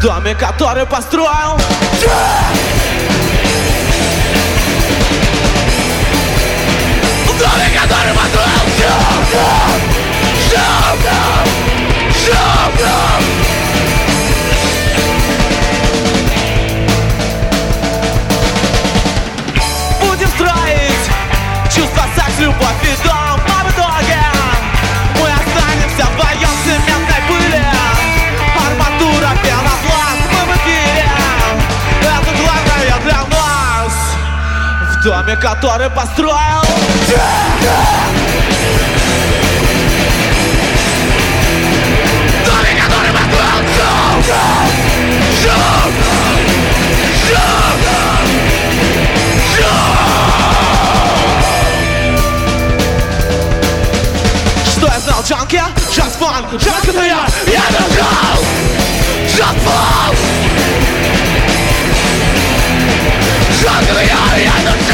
доме, который построил. В доме, который построил. Будем строить чувства, секс, любовь и дом. А в итоге мы останемся вдвоем в цементной пыли. Арматура, пенопласт, мы в эфире. Это главное для нас. В доме, который построил. В доме, который построил. Что я знал, джанки? Just fun, джанки, но я дружал. Just fun. Джанки, но я дружал.